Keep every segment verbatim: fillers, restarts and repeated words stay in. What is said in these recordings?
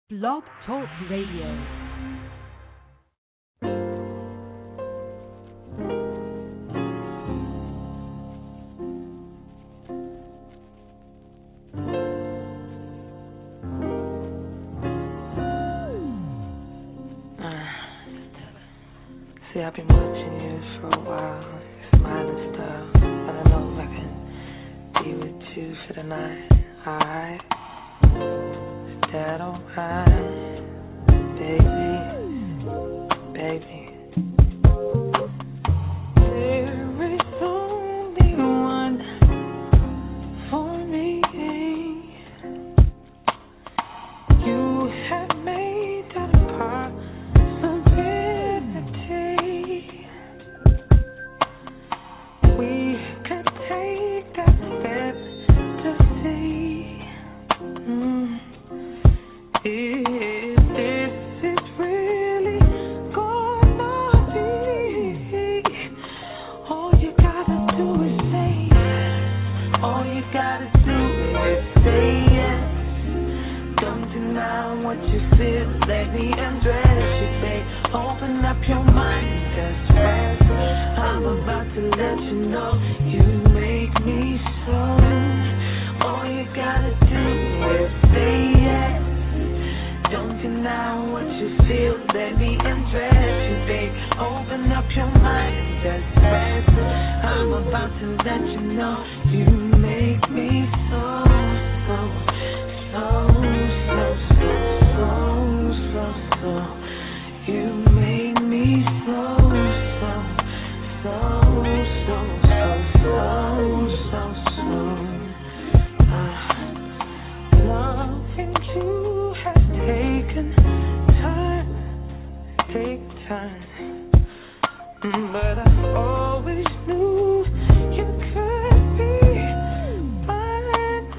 Blog Talk Radio. See, I've been watching you for a while, your smile and stuff, but I know I can be with you for the night, alright? Is that alright, baby, baby? There is only one for me. You have made that a possibility. We could take that step to see mm, if this is really gonna be. All you gotta do is say yes. All you gotta do is say yes. Don't deny what you feel. Let me undress you, babe. Open up your mind, just rest. I'm about to let you know you make me so. All you gotta do is say yes. Don't deny what you feel. Let me undress you, babe. Open up your mind, just rest. I'm about to let you know you make me so, so, so, so, so, so, so, so. You make me so, so, so, so, so, so, so, so. Uh, loving you has taken time, take time. Mm, But I always knew you could be mine.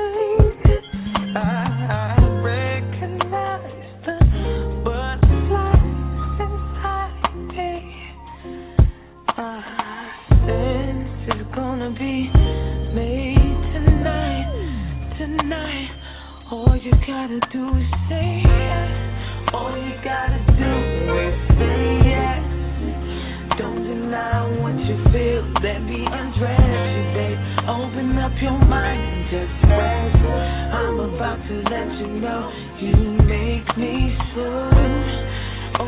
I, I recognize the butterflies inside me. I sense it's gonna be made tonight, tonight. All you gotta do is say yes. All you gotta do is say yes. Don't deny what you feel. Let me undress you, babe. Open up your mind and just rest. I'm about to let you know you make me so. Oh,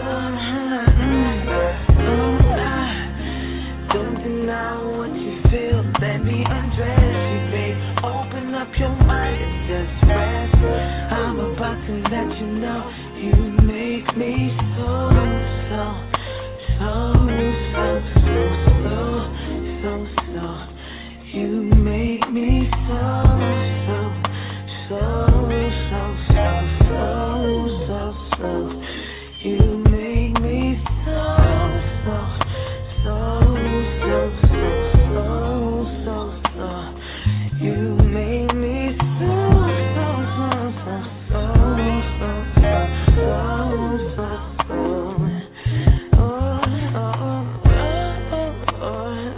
don't deny what you feel. Let me undress you, babe. Open up your mind and just rest. I'm about to let you know you make me so, so, so, so, so, so, so, so. You make me so, so, so, so, so, so, so, so. You make me so, so, so, so, so, so, so, so. You make me so, so, so, so, so, so, so, so, so, so. Oh, oh, oh, oh, oh,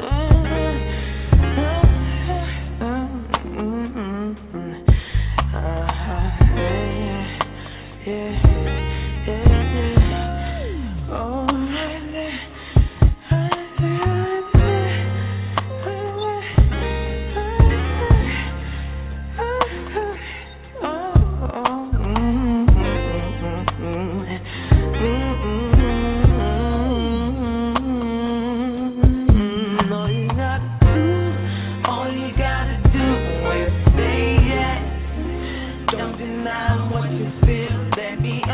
oh, mm, mm, mm. Uh, yeah, yeah. What you feel, let me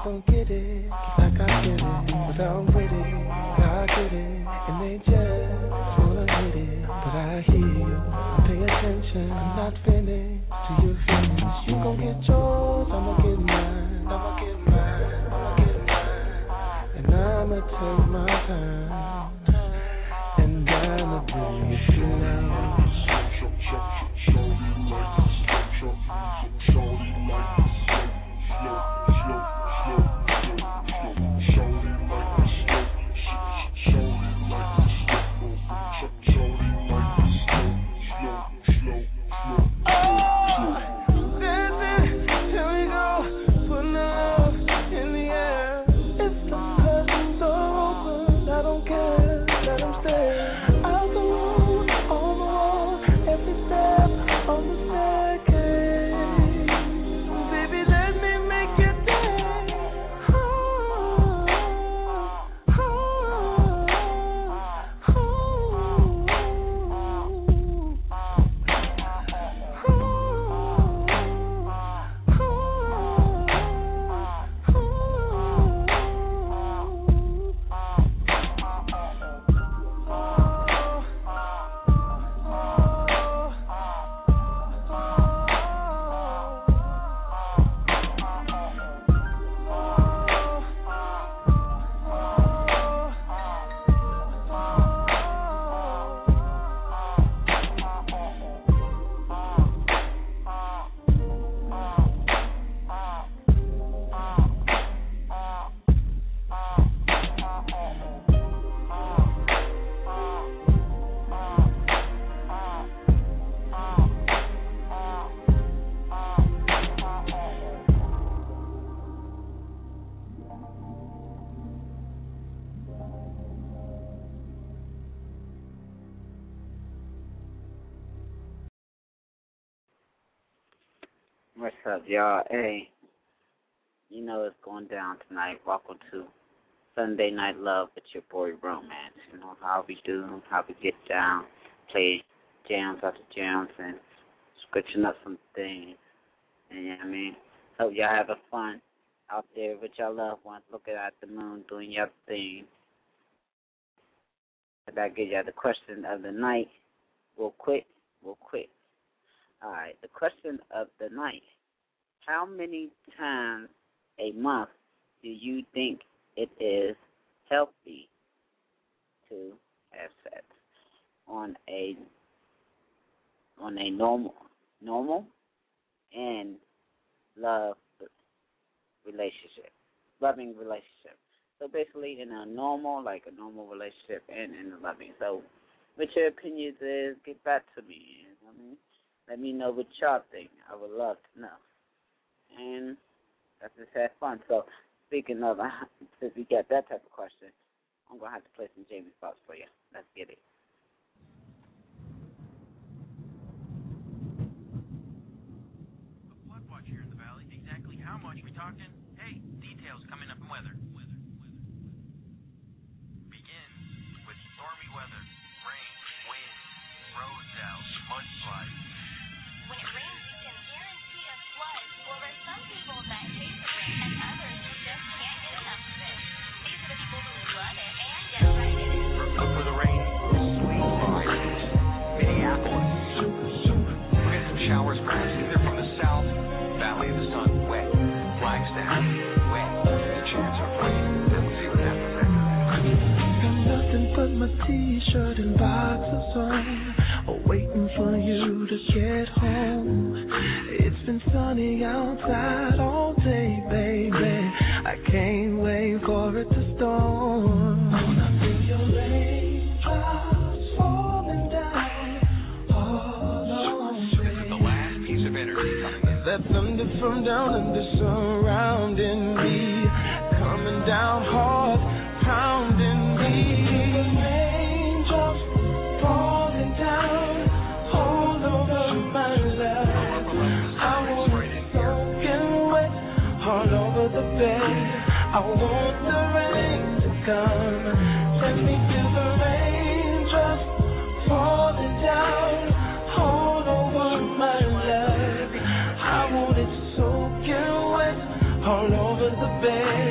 gon' get it like I get it, but I'm with it, I get it, and they just wanna hit it, but I hear you, pay attention, I'm not finished till you finish. You gon' get yours, I'ma get mine, I'ma get mine, I'ma get mine, and I'ma take my time, and I'ma be with you now. What's up, y'all? Hey, you know it's going down tonight. Welcome to Sunday Night Love with your boy Romance. You know how we do, how we get down, play jams after jams, and switching up some things. And you know what I mean? Hope y'all having fun out there with your loved ones, looking at the moon, doing your thing. If I give y'all the question of the night, real quick, real quick. All right, the question of the night. How many times a month do you think it is healthy to have sex on a on a normal normal and love relationship, loving relationship? So basically in a normal, like a normal relationship and in a loving. So what your opinions is, get back to me. You know what I mean? Let me know what y'all think. I would love to know. And let's just have fun. So, speaking of, since we got that type of question, I'm going to have to play some Jamie Foxx for you. Let's get it. A flood watch here in the valley. Exactly how much we talking? Hey, details coming up in weather. Weather, weather, weather. Begin with stormy weather. Rain, wind, roads out, mudslides. When it rains, you can guarantee a flood. Well, there's some people that hate the rain, and others who just can't get enough of it. These are the people who love it and get right in it. Look for the rain. Sweet vibes. Minneapolis. We're getting some showers, perhaps either from the south, Valley of the Sun, wet. Flagstaff, wet. The chance of rain. Then we'll see what happens after that. Got nothing but my t-shirt and boxers on, waiting for you to get home. It's been sunny outside all day, baby. I can't wait for it to storm. Wanna feel your raindrops falling down all on me. This is the last piece of energy coming in. That thunder from down under surrounding me, coming down hard, pounding me. Raindrops falling down all over my life. I want it soaking wet all over the bed. I want the rain to come. Let me feel the raindrops falling down all over my life. I want it soaking wet all over the bed.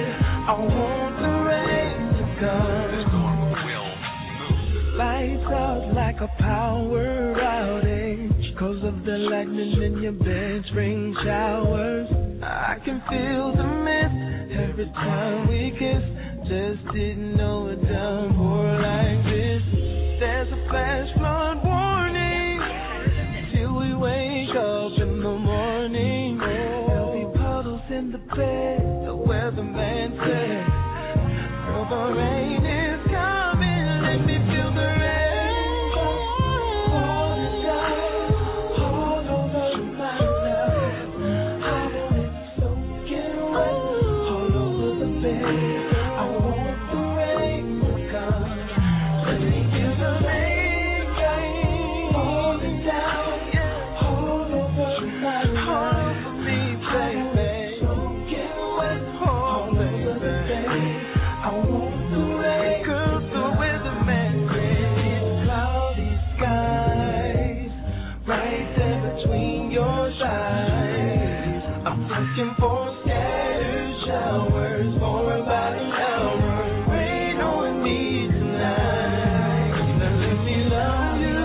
a power outage, cause of the lightning in your bed, spring showers. I can feel the mist every time we kiss. Just didn't know a downpour like this. There's a flash flood warning till we wake up in the morning. There'll be puddles in the bed, the weatherman said. Girl, the rain is coming, let me feel the rain falling down all over my love. I want it soaking wet all over the bed. I want the rain to come. Let me feel the rain, rain falling down all over my love. All over me, baby. Soaking wet all over the bed. I want the rain, 'cause the weatherman said it's cloudy skies right there between your thighs. I'm looking for scattered showers for about an hour. Rain on me tonight. Now let me love you.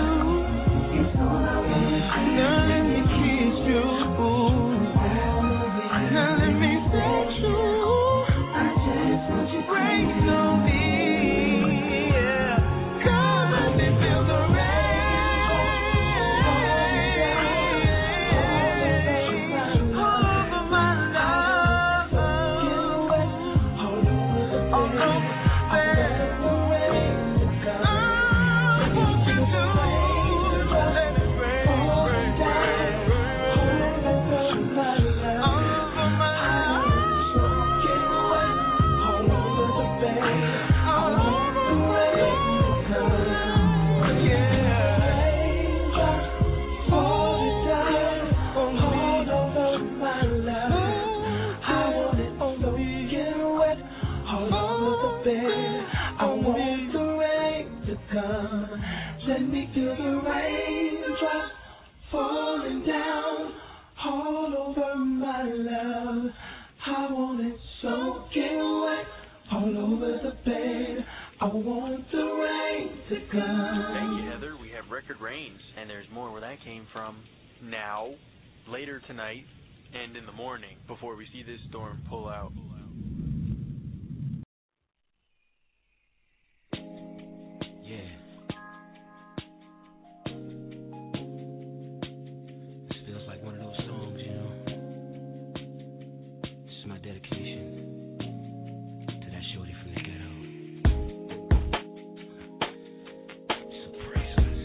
Now let me kiss you. Now let me sex you. Rain on me, yeah. Come let me feel the rain all over my love. All over the bed. I want you to let it rain, rain, rain, all over my love. All over my love. All over the bed. All over the rain to come. Yeah. Raindrops falling down all over my love. I want it soaking wet all over the bed. I want the rain to come. Let me feel the raindrops falling down all over my love. I want it soaking wet all over the bed. I want the rain to come. Thank you, Heather. We have record rains, and there's more where that came from. Now, later tonight, and in the morning, before we see this storm pull out. Yeah. This feels like one of those songs, you know. This is my dedication to that shorty from the ghetto. So priceless.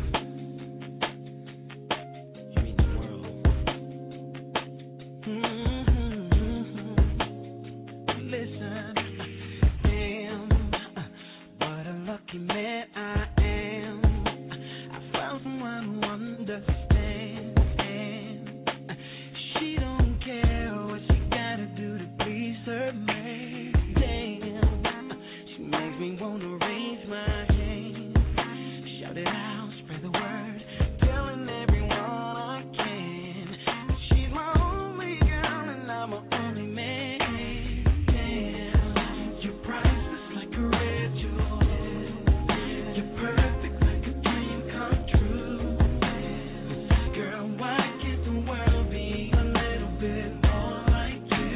You mean the world. Mm-hmm. Listen, damn, what a lucky man I am. I found someone who understands, and she don't care what she gotta do to please her man. Damn, she makes me wanna raise my hand, shout it out, spread the word, telling everyone I can that she's my only girl and I'm her only man. Damn, you're priceless like a red jewel. You're perfect like a dream come true. Girl, why can't the world be a little bit more like you?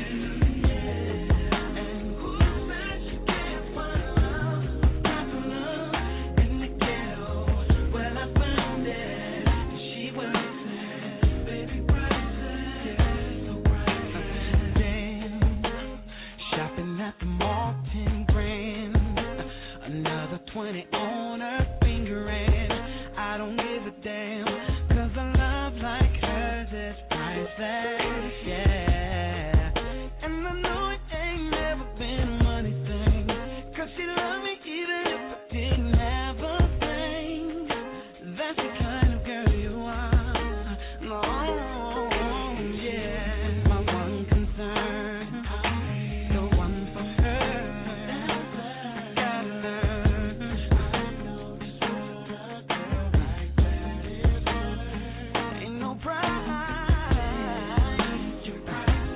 And who said you can't find love, proper love in the ghetto? Well, I found it, and she works it, baby, priceless, yeah, so priceless. Damn, shopping at the mall, ten grand, another twenty on her finger, and I don't give a damn, 'cause a love like hers is priceless, yeah. And I know it ain't never been a money thing, 'cause she loved me even if I didn't have a thing. That's the kind of girl you are. No, yeah. My one concern, the one for her. I gotta learn. Ain't no price. You're priceless.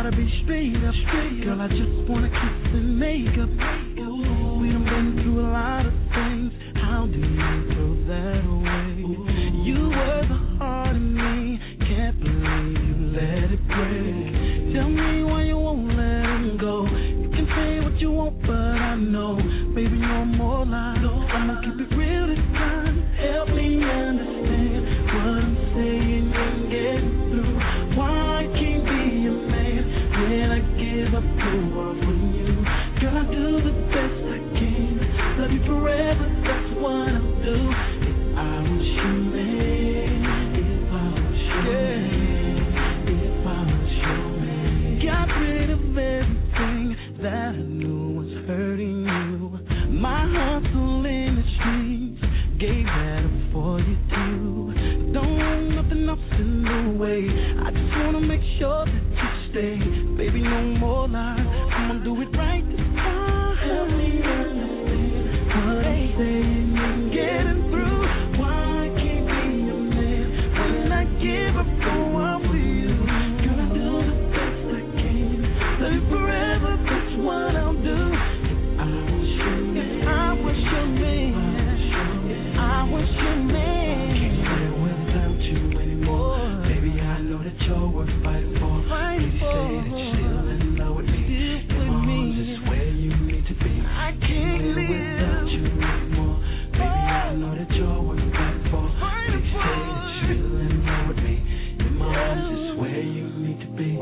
gotta be straight up, straight Girl, I just wanna kiss and make up. Ooh, we done been through a lot of things. How do you throw that away? Ooh. You were the heart of me. Can't believe you let it break. Tell me why you won't let him go. You can say what you want, but I know, baby, no more lies. I'ma keep it real this time. Help me understand what I'm saying and get through. Why I can't be a man when I give up the world for you? Girl, I do the best I can. Love you forever, that's what I'll do. If I was your man, if I was your man, if I was your man. Got rid of everything that I knew was hurting you. My hustle in the streets gave that up for you too. Don't want nothing else in the way. I just wanna make sure that you stay. Baby, no more lies. I'ma do it right this time. Help me understand what I'm saying and getting through. Why I can't be a man when I give up the world for you? Girl, I do the best I can. Love you forever, that's what I'll do. I was your man. I was your man. I was your man. Can't live without you anymore. Baby, I know that you're worth fighting for. Fighting Please for. Say that you're still in love with me. Still with me. Is where you need to be. I can't live without you anymore. Baby, I know that you're worth fighting for. Fighting Please for. Say that you're still in love with me. In my arms is where you need to be.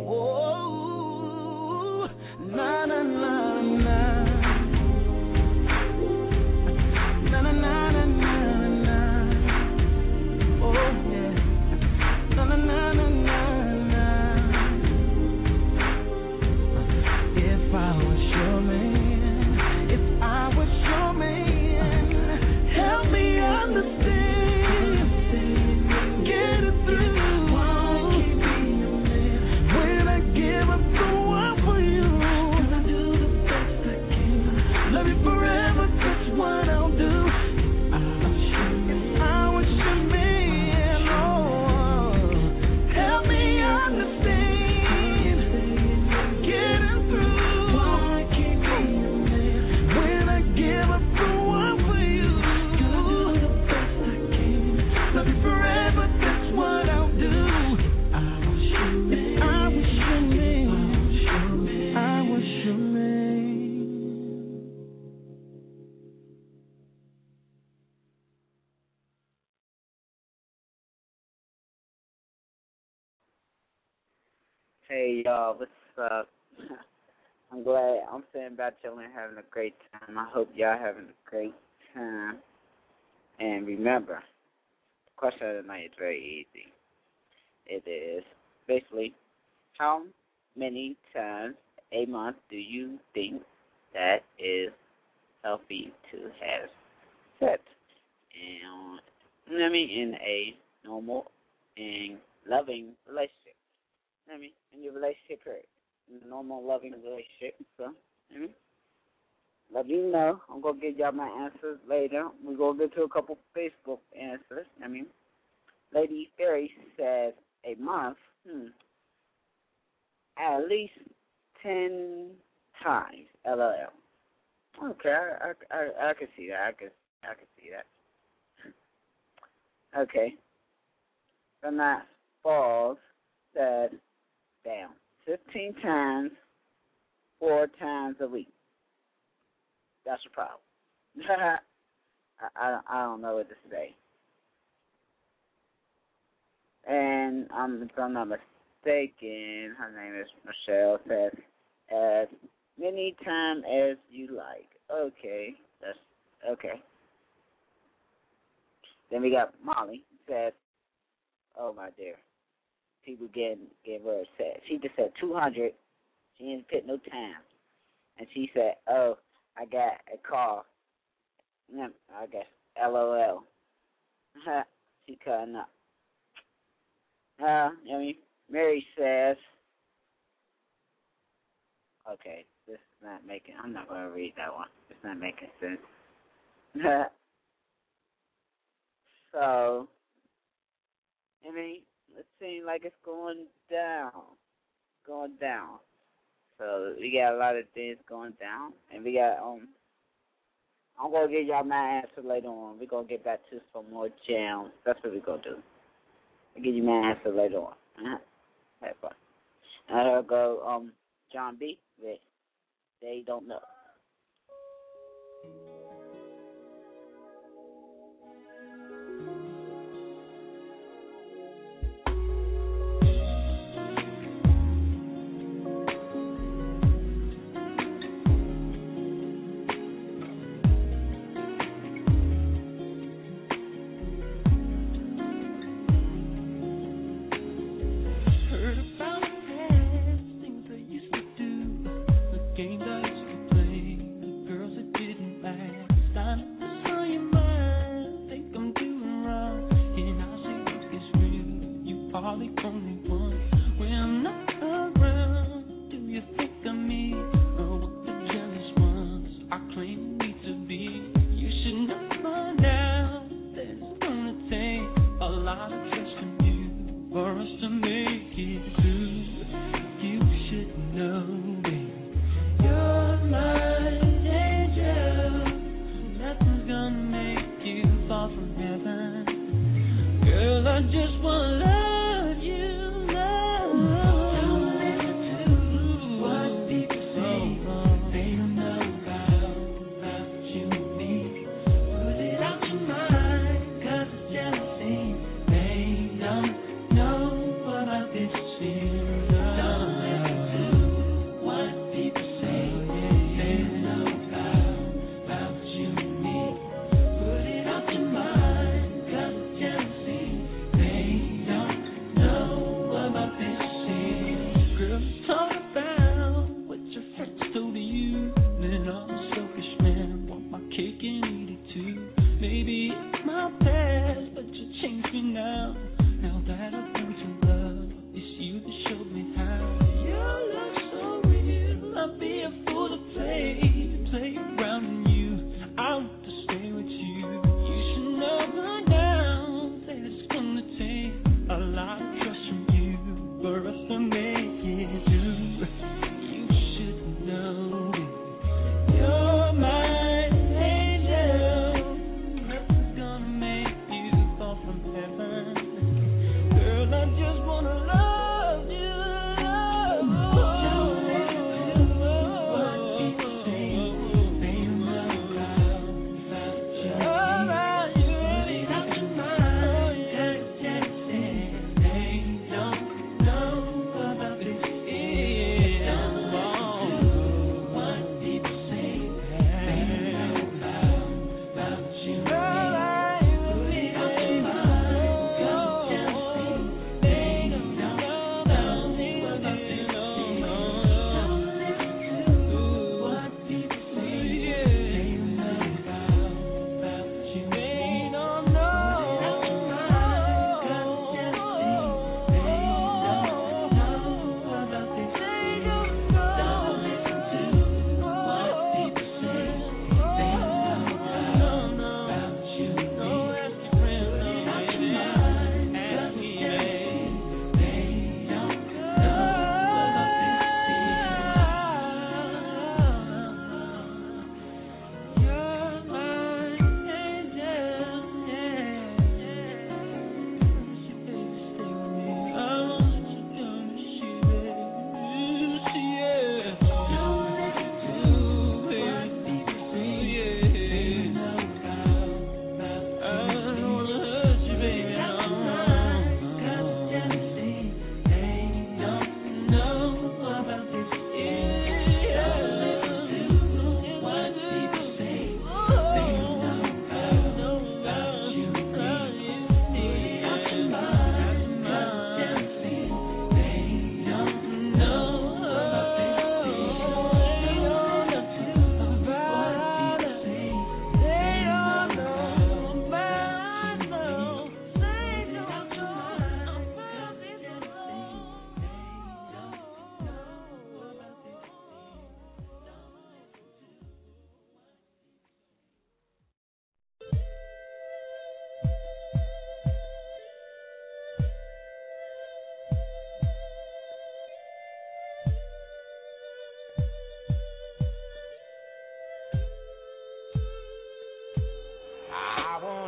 Oh, na na na na. Na na na na na na. Oh yeah. Na na na na na na. If I was your man, if I was your man, help me understand, get it through. Why I can't be your man when I give up the world for you? 'Cause I do the best I can. Love you forever, that's what I'll do. I was your man. I was your man. Oh, help me understand, get it through. Why I can't be your man when I give up the world for you? 'Cause I do the best I can. Love you forever, that's what I'll do. I was your man. I was your man. I was your man. Hey y'all, what's up? I'm glad I'm sitting back chilling, having a great time. I hope y'all having a great time. And remember, the question of the night is very easy. It is basically, how many times a month do you think that is healthy to have sex? And you know what I mean, in a normal and loving relationship. I mean, in your relationship period. In a normal, loving relationship. So, I mean, let me know. I'm going to give y'all my answers later. We're going to get to a couple Facebook answers. I mean, Lady Fairy says a month, hmm, at least ten times, LOL. Okay, I, I, I, I can see that. I can, I can see that. Okay. Then that falls says, damn, fifteen times, four times a week. That's a problem. I, I, I don't know what to say. And um, if I'm not mistaken, her name is Michelle, says, as many times as you like. Okay, that's okay. Then we got Molly, says, oh my dear. People getting getting very upset. She just said two hundred. She didn't put no time. And she said, oh, I got a call. I guess LOL. She cutting up. Uh, I mean, Mary says, okay, this is not making, I'm not going to read that one. It's not making sense. So, I mean, it seems like it's going down. Going down. So we got a lot of things going down, and we got um. I'm gonna give y'all my answer later on. We're gonna get back to some more jams. That's what we're gonna do. I'll give you my answer later on. Uh-huh. Have fun. And I'll go um John B. with They Don't Know. Girl, I just wanna love you.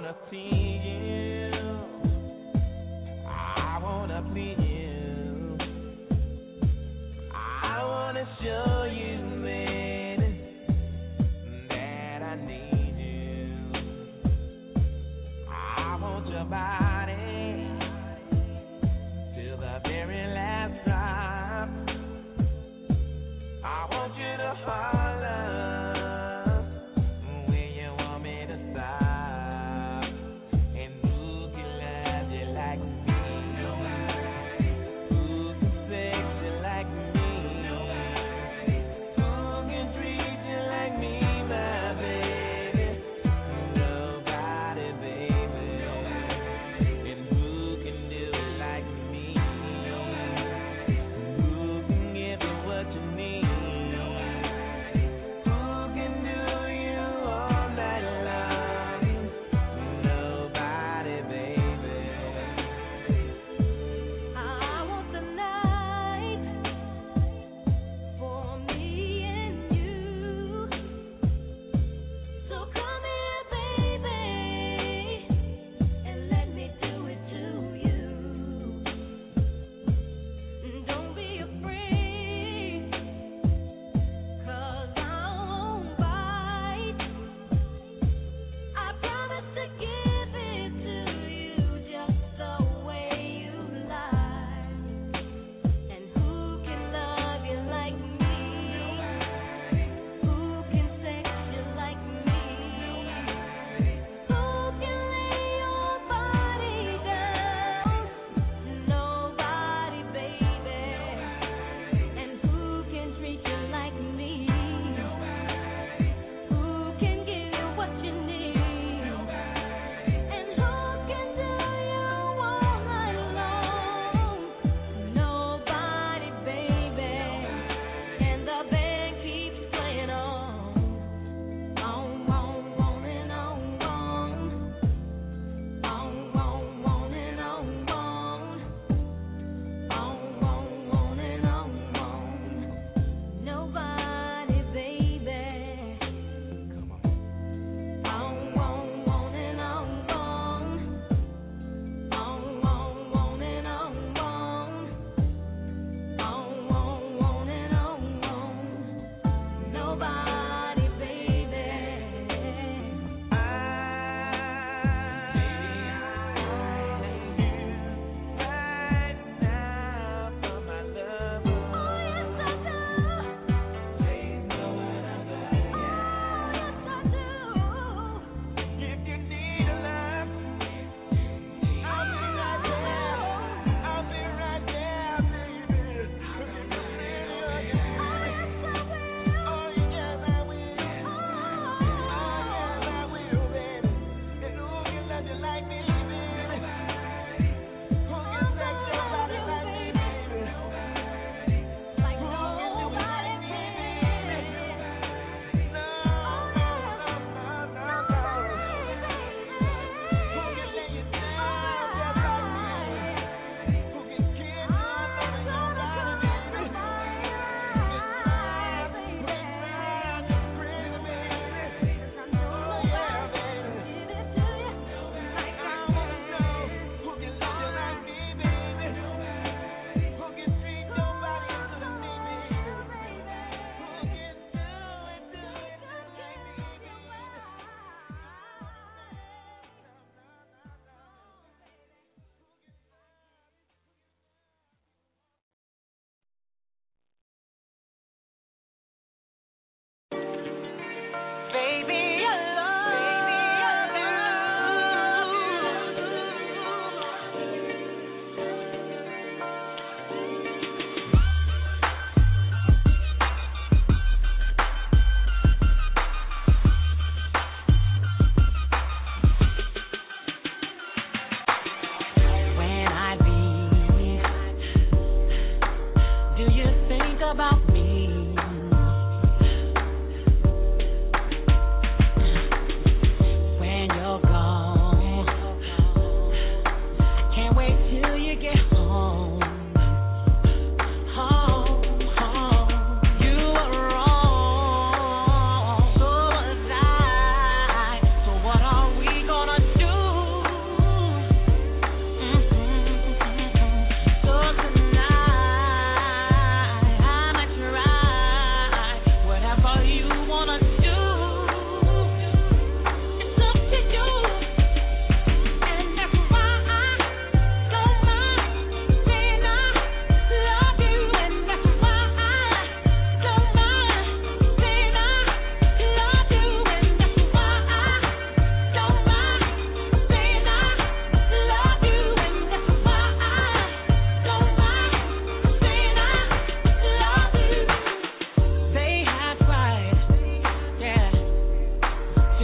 wanna see you. I wanna please you. I wanna show you, baby, that I need you. I want your body till the very last drop. I want you to holler when you want me to stop and move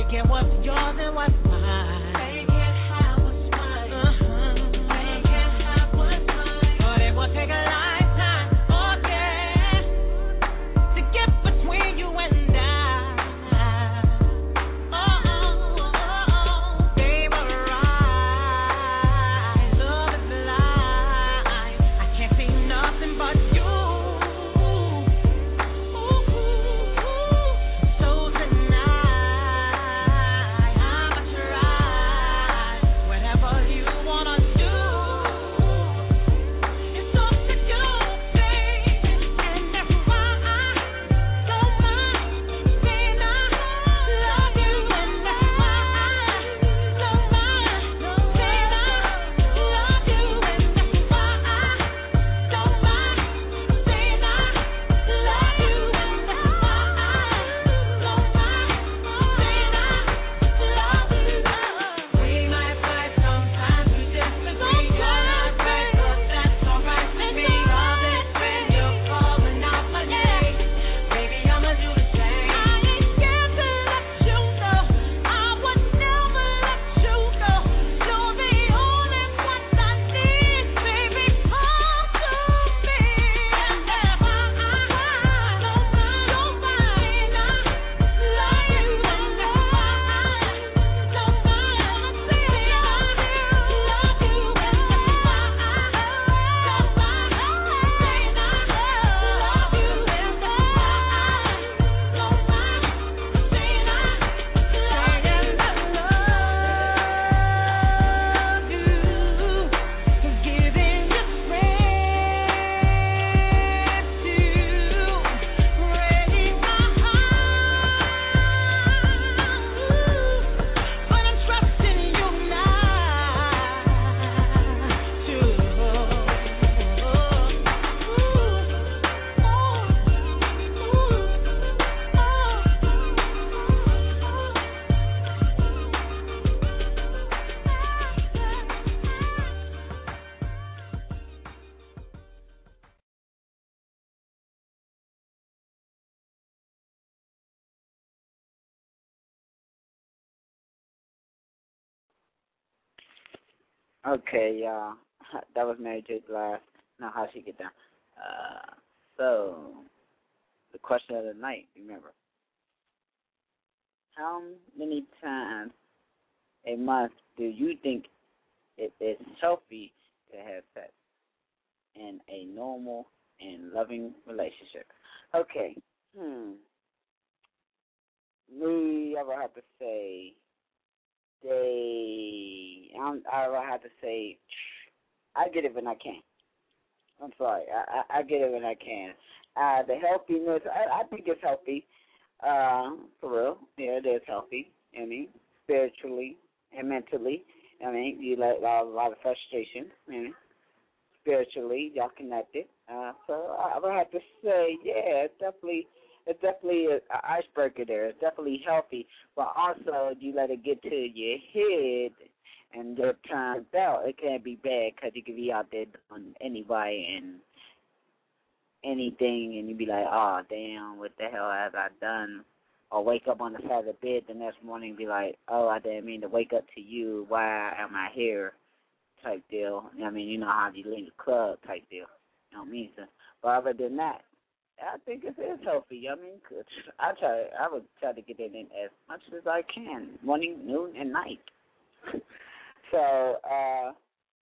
taking what's yours and what's mine. They can't have what's mine. Uh-huh. They can't have what's mine. But it will take a lifetime, oh yeah, to get between you and I. Oh, oh, oh, oh. They were right. Love is blind. I can't see nothing but you. Okay, y'all. That was Mary J. Blige. Now, how she get down? Uh, so, the question of the night, remember. How many times a month do you think it is healthy to have sex in a normal and loving relationship? Okay. Hmm. Me, I would have to say, they, I'm, I would have to say, I get it when I can. I'm sorry. I, I, I get it when I can. Uh, the healthiness, I, I think it's healthy. Uh, for real. Yeah, it is healthy. I mean, spiritually and mentally. I mean, you let a lot, a lot of frustration. I mean, spiritually, y'all connected. Uh, so I would have to say, yeah, it's definitely, it's definitely an icebreaker there. It's definitely healthy. But also, you let it get to your head and get turned out, it can't be bad because you can be out there doing anybody and anything, and you be like, oh, damn, what the hell have I done? Or wake up on the side of the bed the next morning and be like, oh, I didn't mean to wake up to you. Why am I here? Type deal. I mean, you know how you leave the club type deal. You know what I mean? So, but other than that, I think it is healthy. I mean, I try. I would try to get it in as much as I can, morning, noon, and night. So, uh,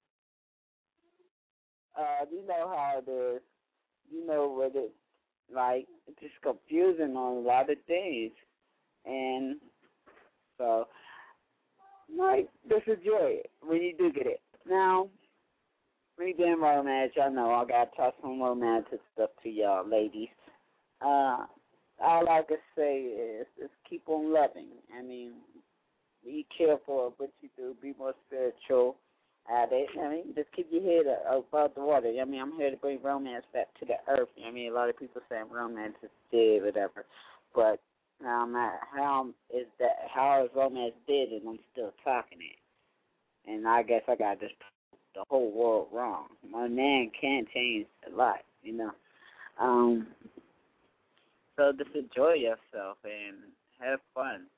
uh, you know how it is. You know what it like. It's just confusing on a lot of things, and so, like, just enjoy it when you do get it. Now, when you're doing romance, y'all know I got to talk some romantic stuff to y'all, ladies. Uh, all I can say is, is keep on loving. I mean, be careful of what you do. Be more spiritual at it. I mean, just keep your head above the water. I mean, I'm here to bring romance back to the earth. I mean, a lot of people say romance is dead, whatever. But um, how is that? How is romance dead and I'm still talking it? And I guess I got this the whole world wrong. My man can change a lot, you know. Um, so just enjoy yourself and have fun.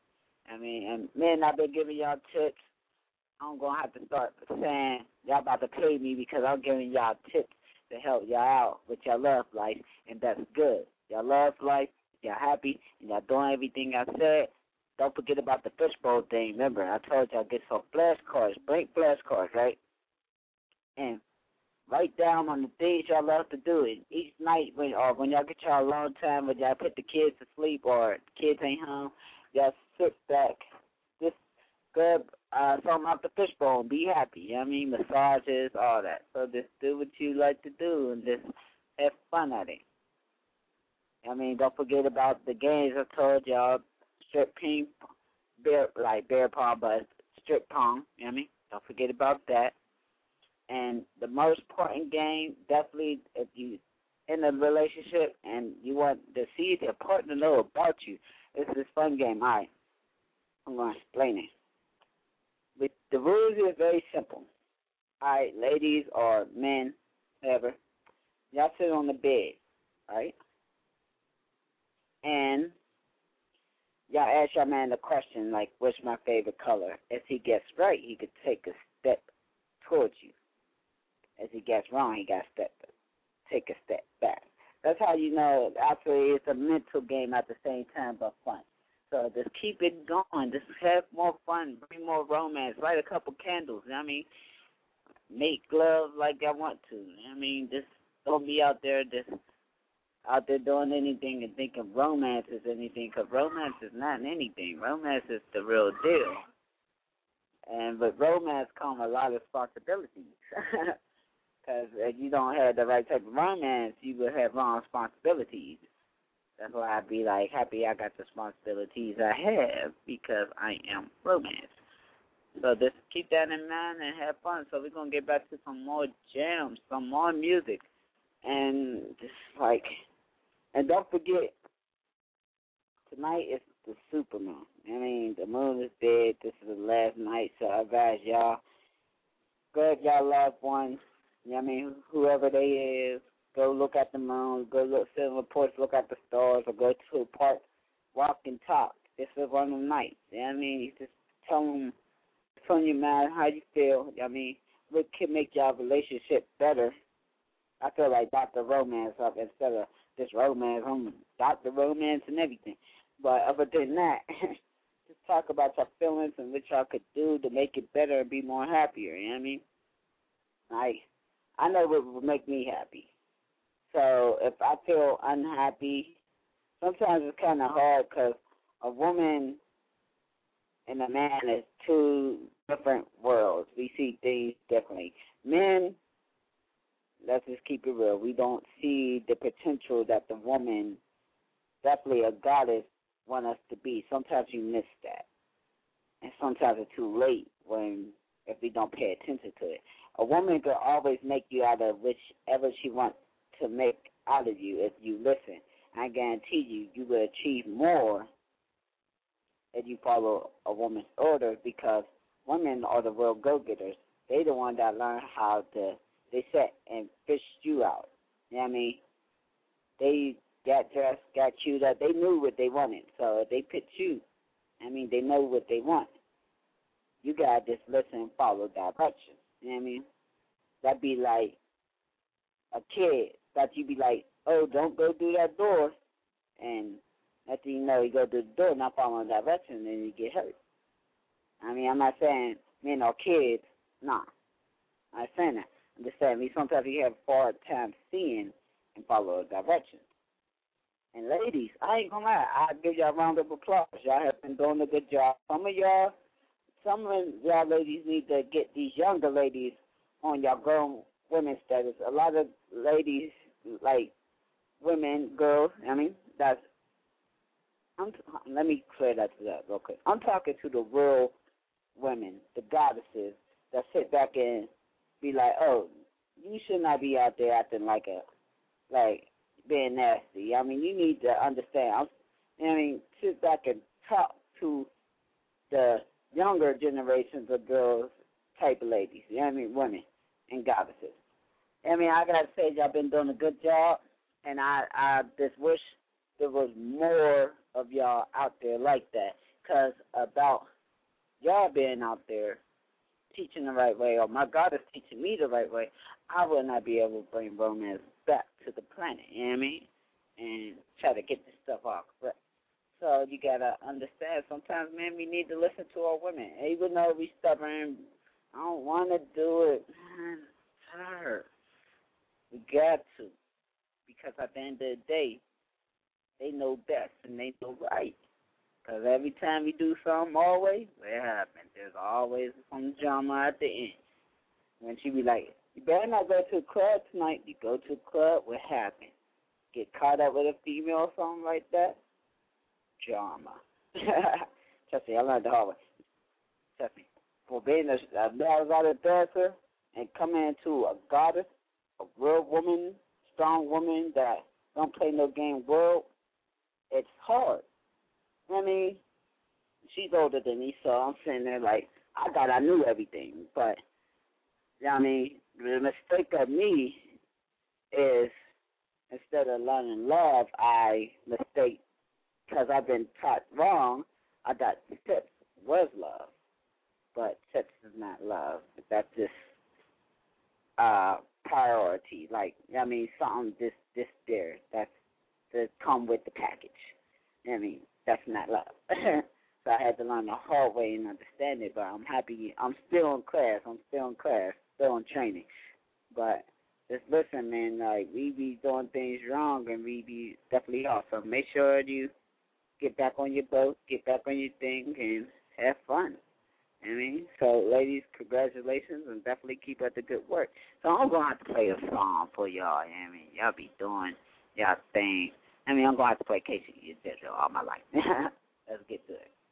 I mean, and men, I've been giving y'all tips. I'm going to have to start saying y'all about to pay me because I'm giving y'all tips to help y'all out with your love life, and that's good. Y'all love life, y'all happy, and y'all doing everything I said. Don't forget about the fishbowl thing. Remember, I told y'all get some flashcards, blank flashcards, right? And write down on the things y'all love to do. And each night, when or when y'all get y'all alone time, when y'all put the kids to sleep or the kids ain't home, y'all sit back, just grab uh, something out the fishbowl and be happy. You know what I mean? Massages, all that. So just do what you like to do and just have fun at it. I mean, don't forget about the games I told y'all. Strip ping, bear, like bear pong, but strip pong, you know what I mean? Don't forget about that. And the most important game, definitely, if you in a relationship and you want to see your partner know about you, it's this fun game. All right, I'm going to explain it. But the rules is very simple. All right, ladies or men, whatever, y'all sit on the bed, all right? And y'all ask your man the question, like, what's my favorite color? If he gets right, he could take a step towards you. If he gets wrong, he got to step, take a step back. That's how you know, actually, it's a mental game at the same time, but fun. So just keep it going. Just have more fun. Bring more romance. Light a couple candles. You know what I mean? Make love like I want to. You know what I mean? Just don't be out there just out there doing anything and thinking romance is anything, because romance is not anything. Romance is the real deal. And with romance come a lot of responsibilities. Because if you don't have the right type of romance, you will have wrong responsibilities. That's why I be like, happy I got the responsibilities I have because I am romance. So just keep that in mind and have fun. So we're going to get back to some more jams, some more music. And just like, and don't forget, tonight is the supermoon. I mean, the moon is dead. This is the last night, so I advise y'all, grab y'all loved ones, you know what I mean, whoever they is, go look at the moon, go look, sit on the porch, look at the stars, or go to a park, walk and talk. This is one of the nights, you know what I mean? You just tell them, tell your mind how you feel, you know what I mean? What can make y'all relationship better? I feel like Doctor Romance up instead of this romance, I'm Doctor Romance and everything. But other than that, just talk about your feelings and what y'all could do to make it better and be more happier, you know what I mean? Like, I know what would make me happy. So if I feel unhappy, sometimes it's kind of hard because a woman and a man is two different worlds. We see things differently. Men, let's just keep it real. We don't see the potential that the woman, definitely a goddess, want us to be. Sometimes you miss that. And sometimes it's too late when if we don't pay attention to it. A woman could always make you out of whichever she wants to make out of you if you listen. I guarantee you, you will achieve more if you follow a woman's orders because women are the real go-getters. They the ones that learn how to, they set and fish you out. You know what I mean? They got dressed, got chewed up. They knew what they wanted. So if they picked you, I mean, they know what they want. You got to just listen and follow directions. You know what I mean? That'd be like a kid that you be like, oh, don't go through that door. And next thing you know, you go through the door, not following directions, and then you get hurt. I mean, I'm not saying men or kids. Nah. I'm not saying that. I'm just saying we sometimes we have a hard time seeing and follow directions. And ladies, I ain't gonna lie, I give y'all a round of applause. Y'all have been doing a good job. Some of y'all, some of y'all ladies need to get these younger ladies on y'all grown women status. A lot of ladies, like women, girls, I mean, that's, I'm, let me clear that to that real quick. I'm talking to the real women, the goddesses, that sit back and be like, oh, you should not be out there acting like a, like, being nasty. I mean, you need to understand. I'm, I mean, sit back and talk to the younger generations of girls type of ladies. You know what I mean? Women and goddesses. I mean, I got to say, y'all been doing a good job, and I, I just wish there was more of y'all out there like that. because about y'all being out there teaching the right way, or my God is teaching me the right way, I will not be able to bring romance back to the planet, you know what I mean? And try to get this stuff off correct. So you got to understand, sometimes, man, we need to listen to our women. Even though we stubborn, I don't want to do it. Man, I'm tired. We got to. Because at the end of the day, they know best and they know right. Because every time we do something, always, what happens? There's always some drama at the end. When she be like, you better not go to a club tonight. You go to a club, what happens? Get caught up with a female or something like that? Drama. Trust me, I learned the hard way. Trust me. For being a, a Maserati dancer and coming into a goddess, a real woman, strong woman that don't play no game world, it's hard. I mean, she's older than me, so I'm sitting there like, I thought I knew everything. But, you know what I mean, the mistake of me is instead of learning love, I mistake, because I've been taught wrong, I thought tips was love. But tips is not love. That's just uh, priority. Like, you know what I mean, something this, this there, that's to come with the package. You know what I mean? That's not love. So I had to learn the hard way and understand it, but I'm happy. I'm still in class. I'm still in class, still in training. But just listen, man, like, we be doing things wrong, and we be definitely off. So make sure you get back on your boat, get back on your thing, and have fun. You know what I mean? So, ladies, congratulations, and definitely keep up the good work. So I'm going to have to play a song for y'all. You know what I mean? Y'all be doing y'all thing. I mean, I'm going to have to play Casey Digital all my life. Let's get to it.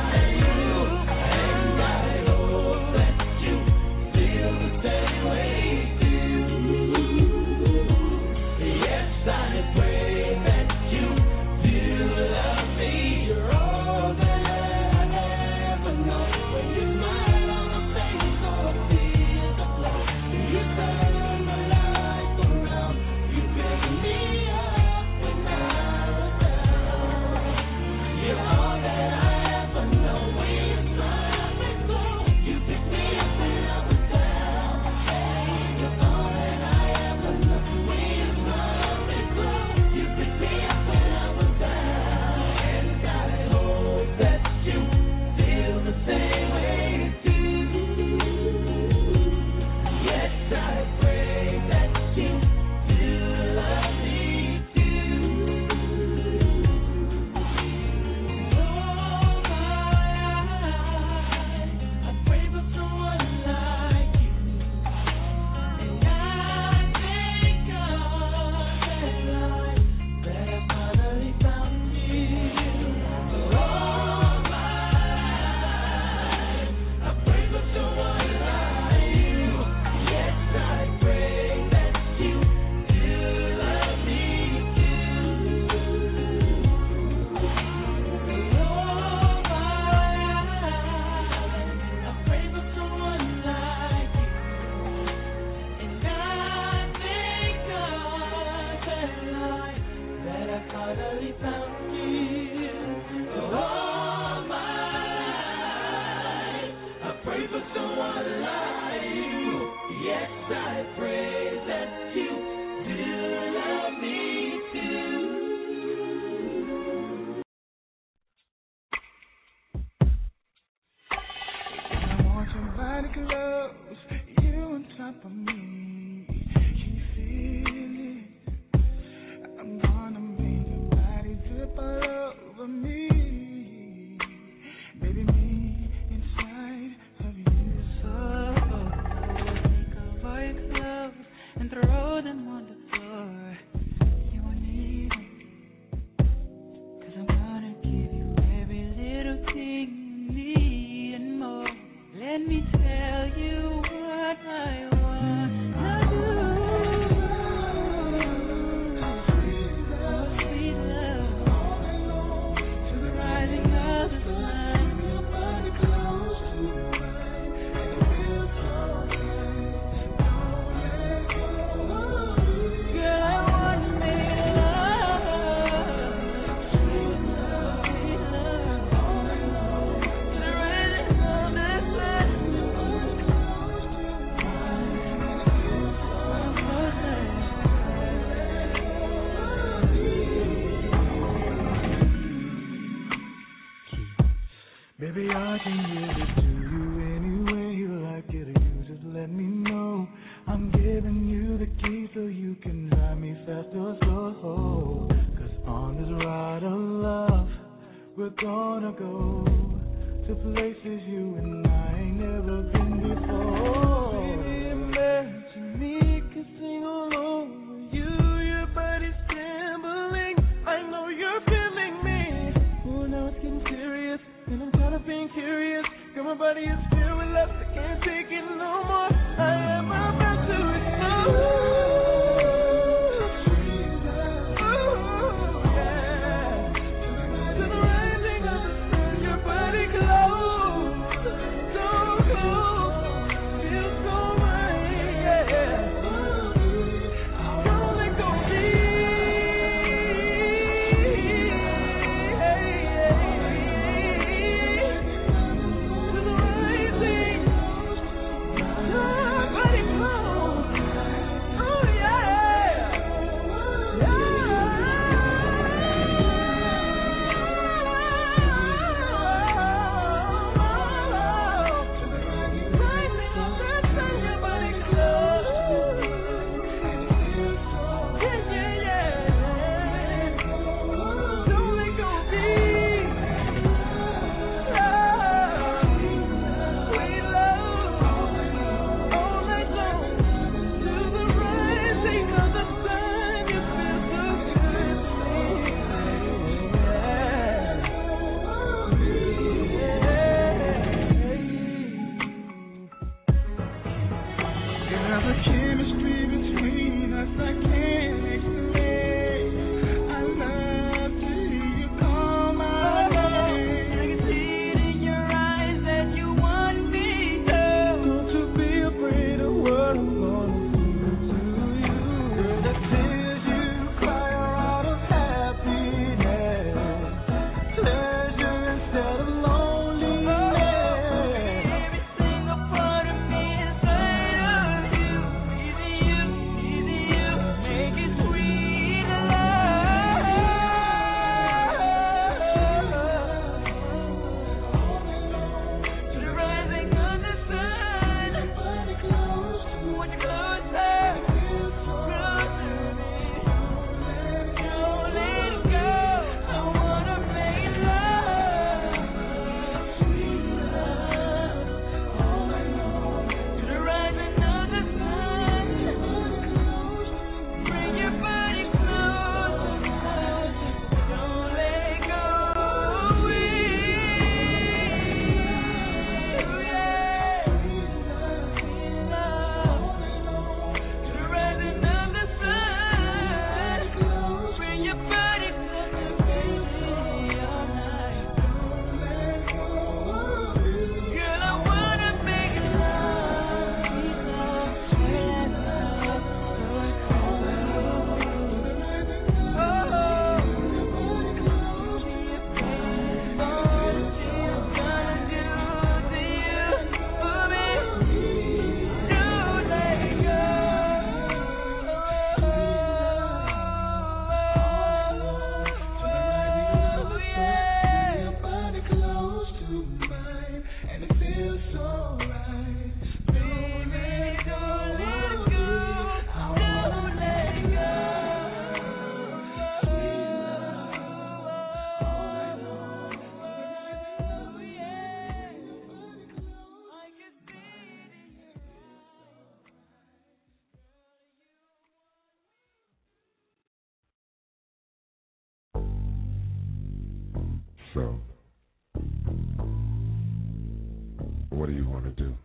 Way Make So, what do you want to do?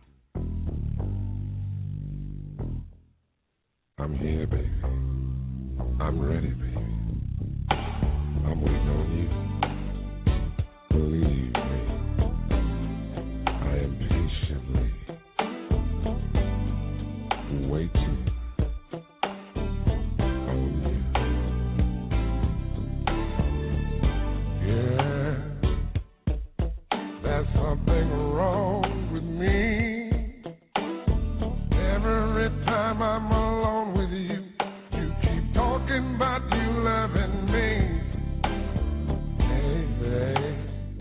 I'm here, baby. I'm ready, baby. I'm waiting on you. Believe me, I am patiently waiting on you. Yeah, there's something wrong with me. Every time I'm alone with you, you keep talking about you loving me. Hey, babe,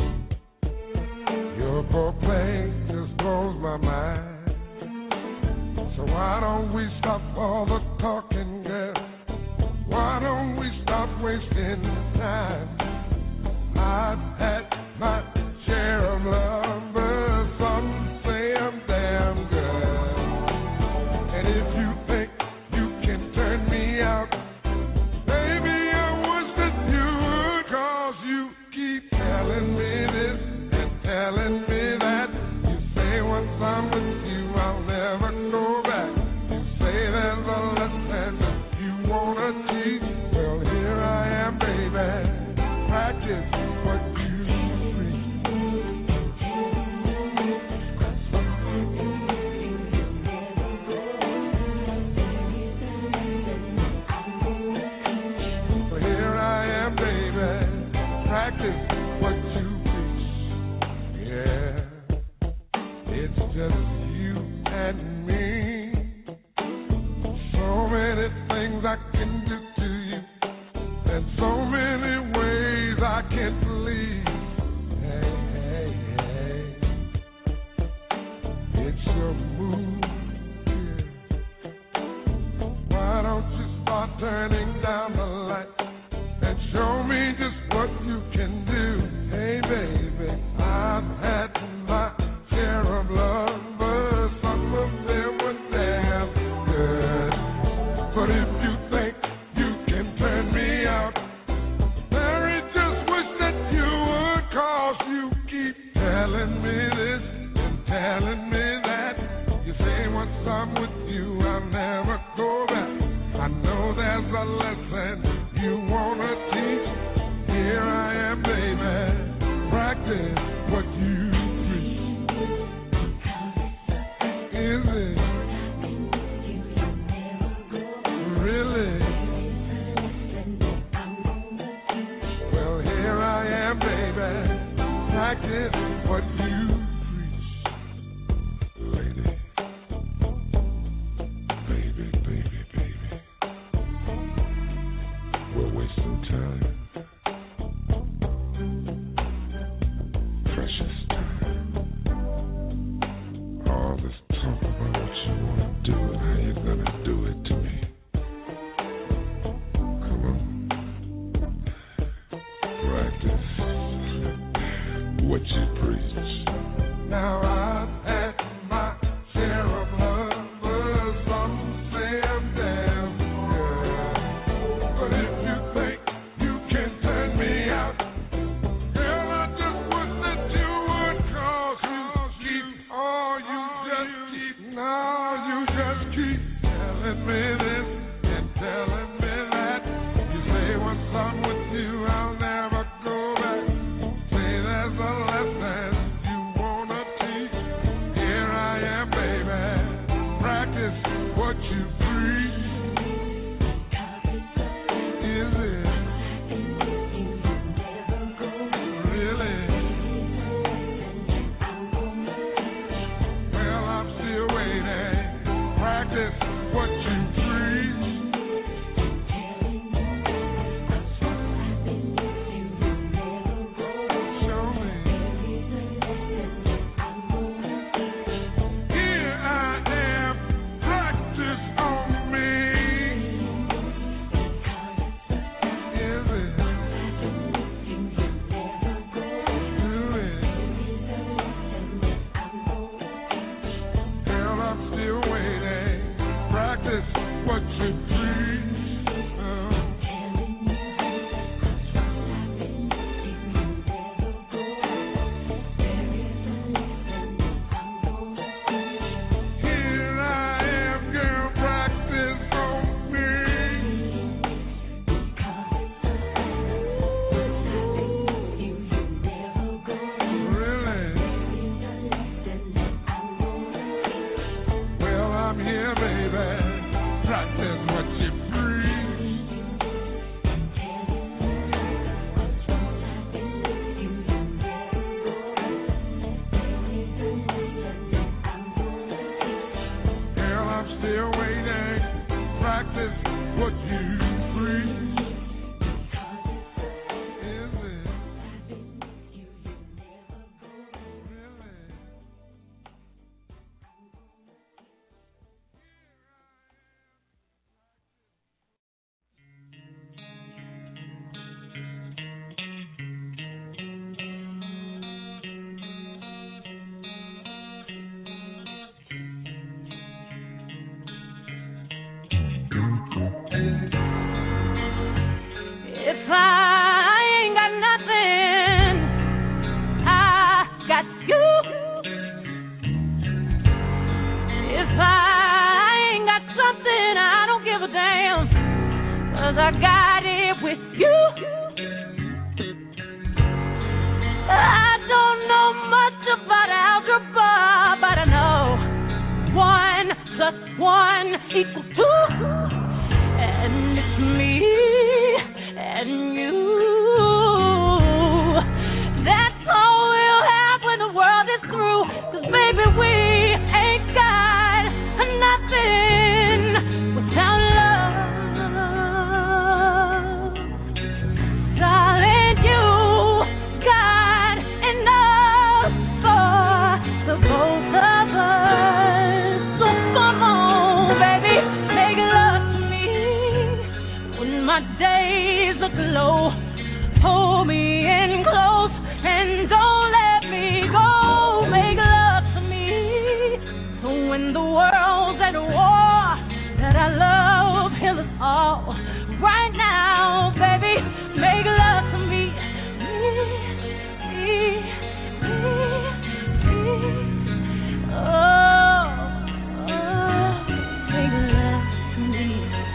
your foreplay just blows my mind. So why don't we stop all the talking, girl? Why don't we stop wasting time? I've had my share of lovers, some say I'm damn good. And if you think you can turn me out, baby, I wish that you would, 'cause you keep telling me this and telling me that. You say once I'm with you, I'll never go back. You say there's a lesson that you wanna teach. Well, here I am, baby. Practice what you preach. So here I am, baby. Practice what you preach. Yeah, it's just you and me. So many things I can do to you, and so many ways I can't believe. Hey, hey, hey, it's your mood. Yeah. Why don't you start turning down the light and show me just what you can do? Hey, baby, I've had my share of lovers. Some of them were damn good. But if you think you can turn me out, Mary, just wish that you would, 'cause you keep telling me this and telling me that. You say once I'm with you, I'll never go back. I know there's a lesson you wanna teach. Here I am, baby. Practice what you preach. Is it really? Well, here I am, baby. Practice what you preach. Lady, baby, baby, baby, we're wasting time. Precious time. All this talk about what you want to do and how you're going to do it to me. Come on. Practice what you preach. Now I've had my share of lovers. Some say I'm damn good. But if you think you can turn me out, girl, I just wish that you would, 'cause you keep, oh, you just keep, no, you just keep telling me this and telling me that. You say once I'm with you, I'll never go back. Say there's a lesson you wanna teach. Here I am, baby. Practice what you preach. Is it really? Well, I'm still waiting. Practice what you preach. Show me. Here I am. Practice on me. Is it? Do it. Girl, I'm still waiting. Practice what you preach. Oh. set you free. Girl, I'm still waiting. Practice what you preach. Is it? Really? If I ain't got nothing, I got you. If I ain't got something, I don't give a damn, 'cause I got it with you. I don't know much about algebra, but I know one plus one equals two. And it's me and you. That's all we'll have when the world is through. 'Cause baby, we ain't got nothing without love. Darling, you got enough for the both of us. So come on, baby, make love to me when my days look low. Hold me in close and don't let me go. Make love to me. So when the world's at war, that I love heal us all. Right now, baby, make love to me. Me, me, me, me. Oh, oh, make love to me.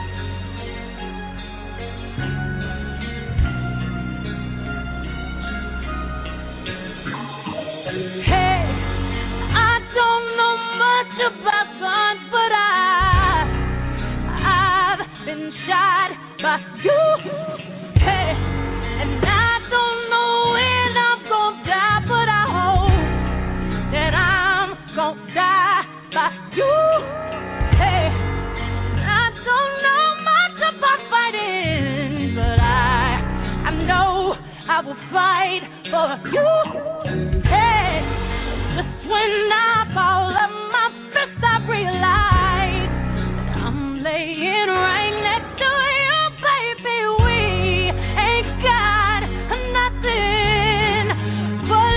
Hey, I don't know much about guns, but I, I've been shot by you. Hey, and I don't know when I'm gonna die, but I hope that I'm gonna die by you. Hey, I don't know much about fighting, but I, I know I will fight for you. Hey, just when I fall up my fist, I realize that I'm laying right next to you, baby. We ain't got nothing but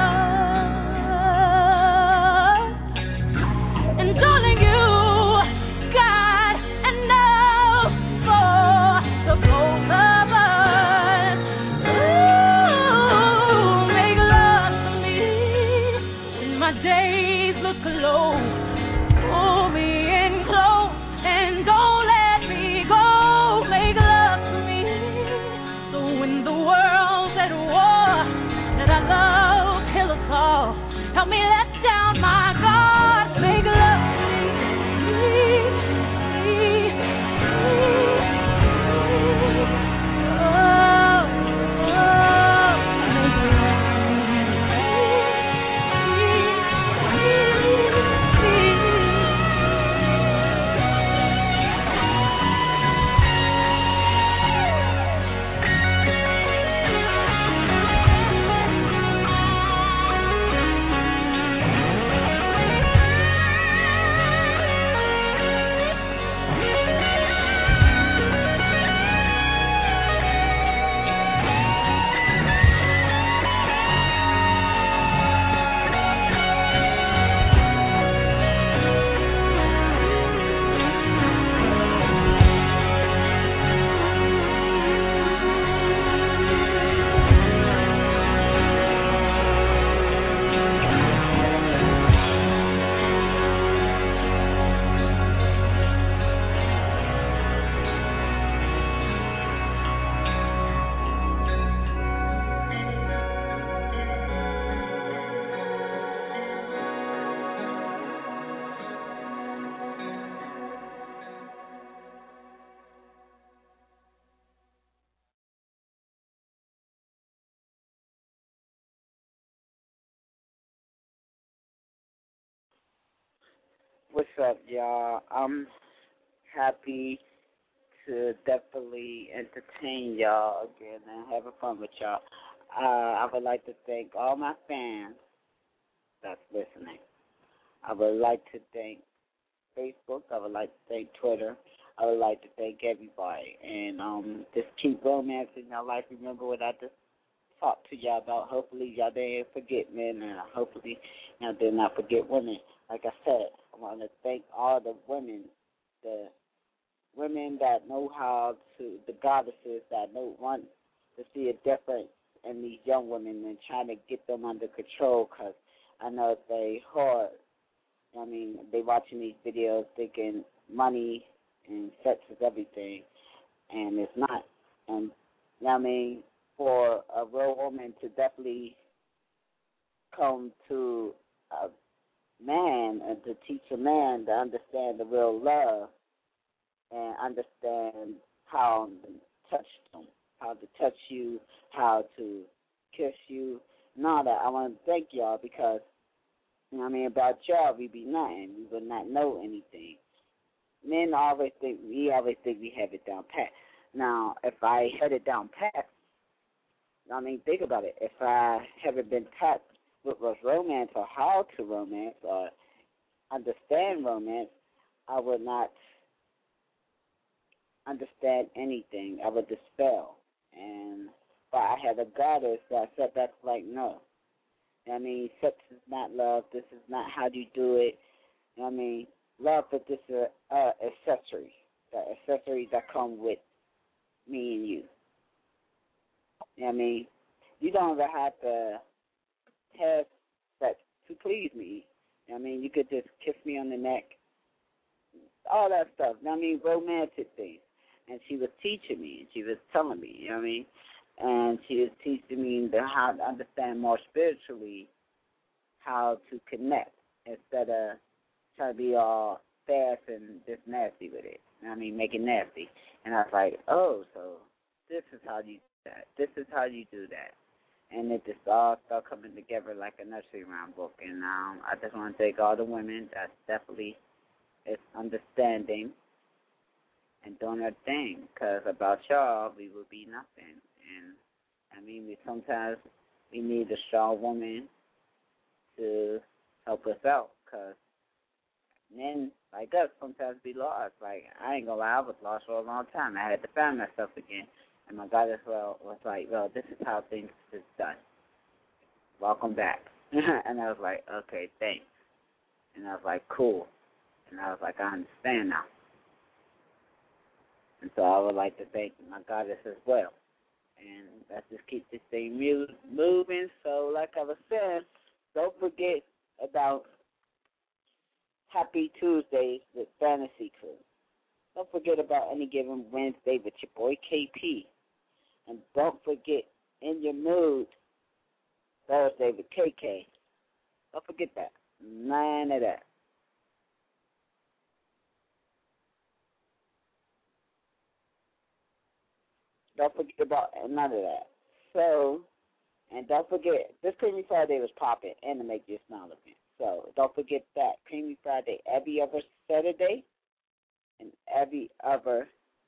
love. And darling, you got enough for the both of us. Ooh, make love. what's up, y'all? I'm happy to definitely entertain y'all again and having fun with y'all. Uh, I would like to thank all my fans that's listening. I would like to thank Facebook. I would like to thank Twitter. I would like to thank everybody. And um, just keep romancing your life. Remember what I just talked to y'all about. Hopefully y'all didn't forget men, and hopefully y'all did not forget women. Like I said, I want to thank all the women, the women that know how to, the goddesses that know want to see a difference in these young women and trying to get them under control, because I know it's very hard. I mean, they watching these videos thinking money and sex is everything, and it's not. And I mean, for a real woman to definitely come to a man and to teach a man to understand the real love and understand how to touch them, how to touch you, how to kiss you, and all that. I want to thank y'all because, you know what I mean, about y'all, we be nothing. We would not know anything. Men always think, we always think we have it down pat. Now, if I had it down pat, I mean, think about it. If I haven't been taught what was romance or how to romance or understand romance, I would not understand anything. I would dispel. And but I had a goddess that said back like, no. I mean, sex is not love. This is not how you do it. I mean, love is just an uh, accessory. The accessories that come with me and you. You know what I mean? You don't ever have to have sex to please me. You know what I mean? You could just kiss me on the neck. All that stuff. You know what I mean? Romantic things. And she was teaching me, and she was telling me, you know what I mean? And she was teaching me the, how to understand more spiritually how to connect instead of trying to be all fast and just nasty with it. You know what I mean? Make it nasty. And I was like, oh, so this is how you do that. This is how you do that. And it just all started coming together like a nursery rhyme book. And um, I just want to thank all the women that definitely is understanding and doing their thing. Because about y'all, we would be nothing. And, I mean, we sometimes we need a strong woman to help us out. Because men like us sometimes be lost. Like, I ain't going to lie, I was lost for a long time. I had to find myself again. And my goddess well, was like, well, this is how things is done. Welcome back. And I was like, okay, thanks. And I was like, cool. And I was like, I understand now. And so I would like to thank my goddess as well. And let's just keep this thing moving. So like I was saying, don't forget about Happy Tuesdays with Fantasy Crew. Don't forget about Any Given Wednesday with your boy K P. And don't forget In Your Mood Thursday with K K. Don't forget that. None of that. Don't forget about none of that. So, and don't forget, this Creamy Friday was popping and to make you smile again. So, don't forget that. Creamy Friday every other Saturday and every other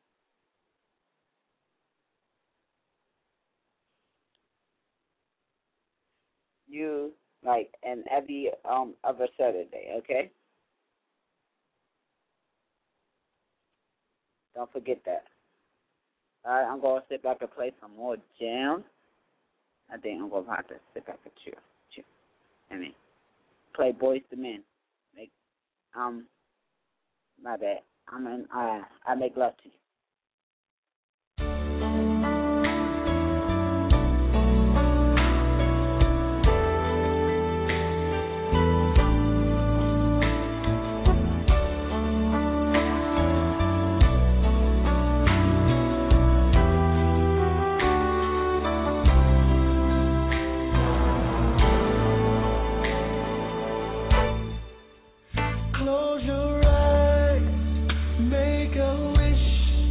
you like and every um other Saturday, okay? Don't forget that. All right, I'm gonna sit back and play some more jams. I think I'm gonna have to sit back and chill, chill. I mean, play Boys to Men. Make um, my bad. I'm in. I I make love to you. Close your eyes, make a wish.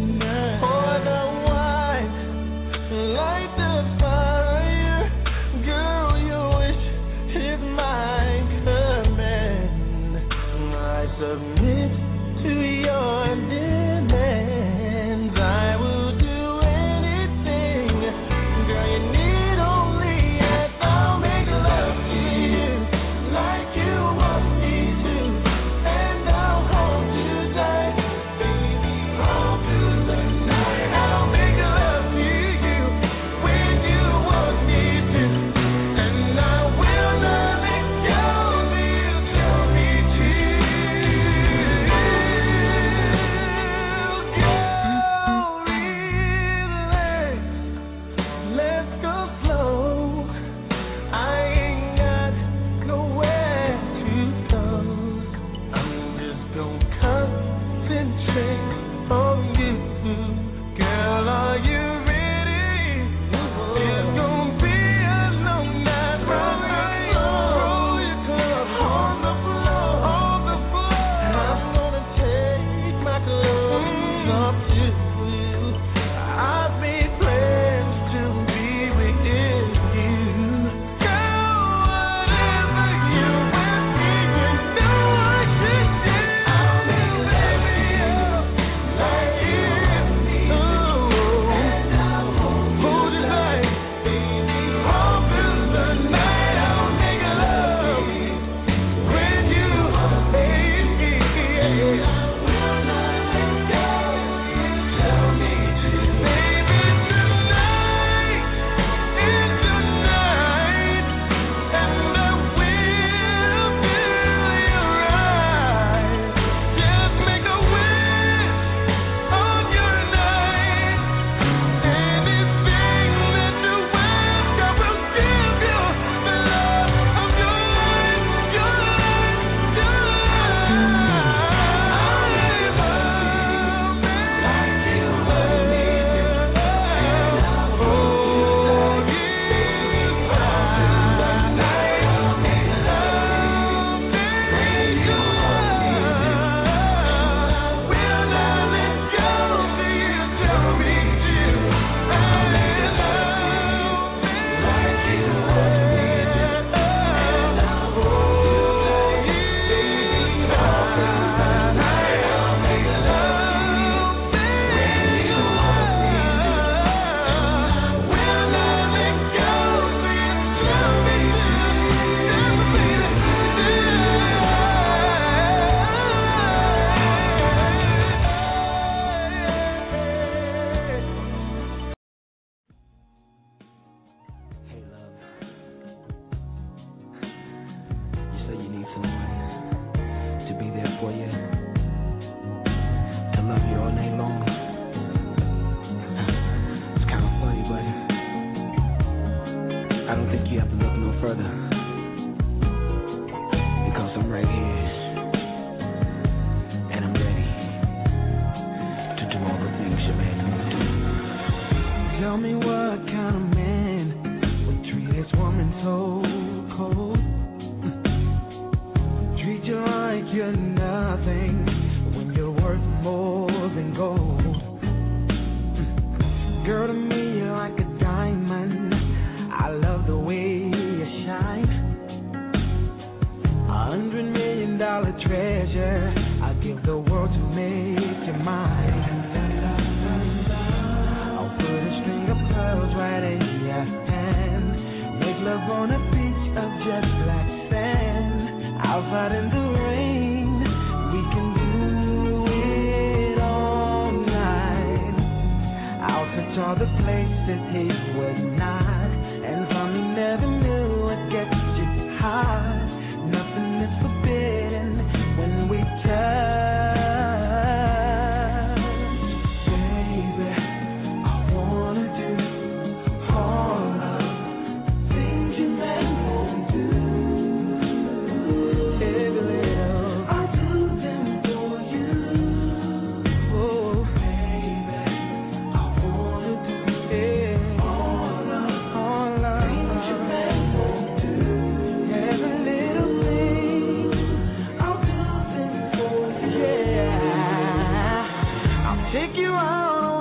Take you out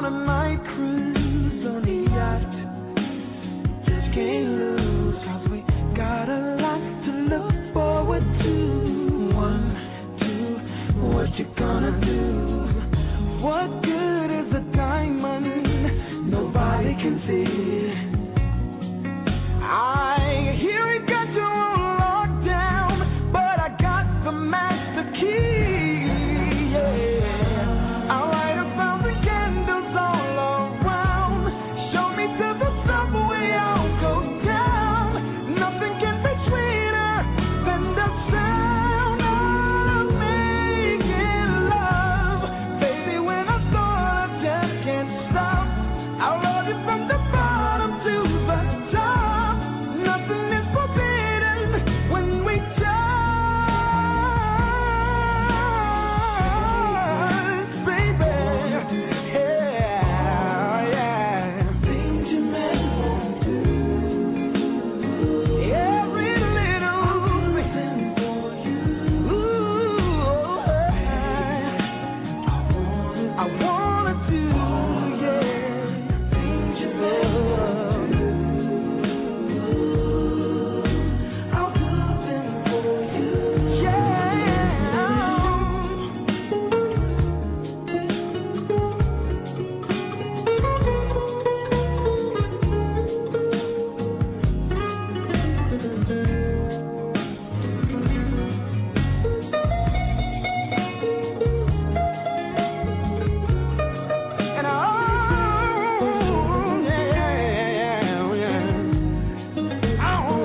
a night cruise on the yacht. Just can't lose, 'cause we got a lot to look forward to. One, two, what you gonna do? What good is a diamond nobody can see? I hear it got you on lockdown, but I got the master key. Yeah, I'll light a thousand candles all around. Show me to the subway, I'll go down. Nothing can be sweeter than the sound of making love. Baby, when I start, I just can't stop. I'll love you from the bottom to the top. Nothing is forbidden when we touch, baby. Yeah, yeah. Things you men won't do. Every little thing for you. Ooh, I wanna do, yeah. Things you men won't do. I'll do them for you. And oh, yeah, yeah, yeah. Oh.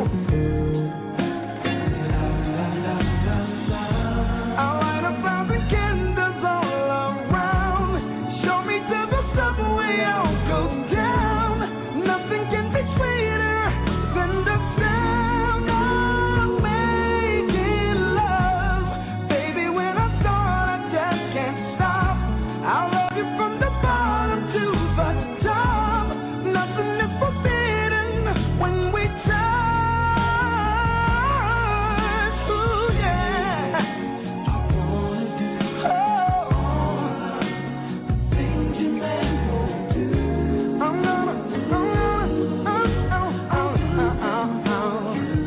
I'll light a thousand candles all around. Show me to the subway, I'll go down. Nothing can be sweeter than the sound of making love. Baby, when I start, I just can't stop. I'll love you from the bottom to the top. Nothing is forbidden when we touch. Ooh, yeah. I wanna do all the things you men won't do. I'm gonna, I'm gonna, oh, oh, oh, oh, oh, oh.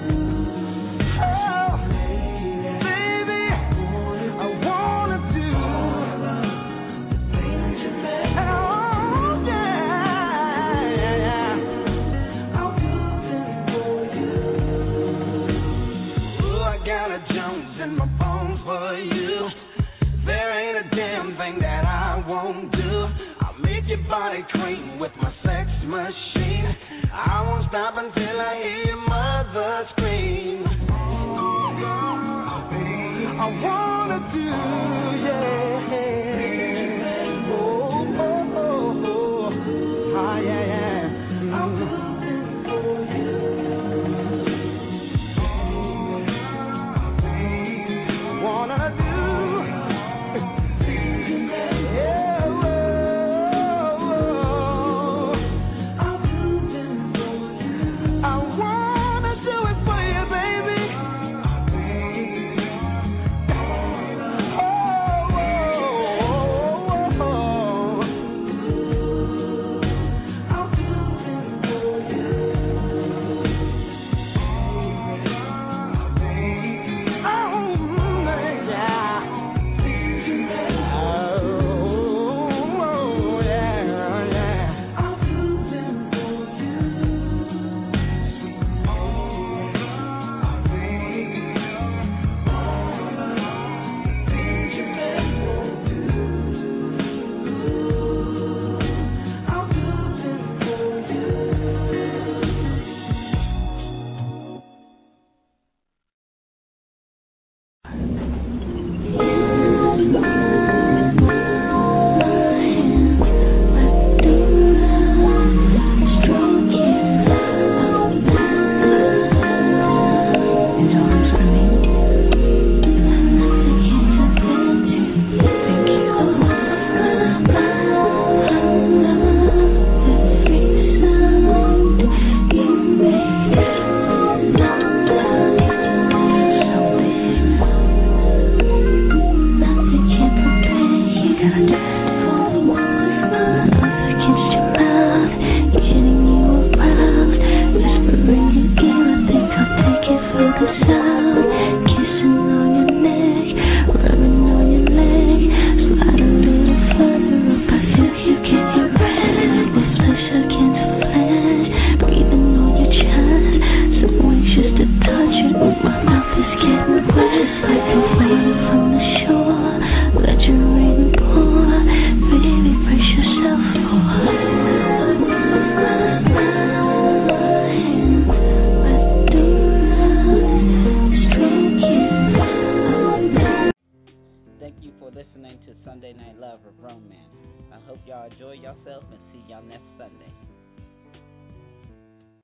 Oh, baby, I wanna do things you men. And oh, yeah, yeah, yeah. I'll do them for you. Oh, I got a Jones in my bones for you. There ain't a damn thing that I won't do. I'll make your body cream with my sex machine. I won't stop until I hear your mother scream. I wanna do, yeah. Oh, oh, oh, oh. Ah, yeah, yeah. I'll do them for you. Wanna do, yeah, whoa, whoa. I'll do them for you. I wanna do it for you, baby. Oh, whoa. yourself and see y'all next Sunday.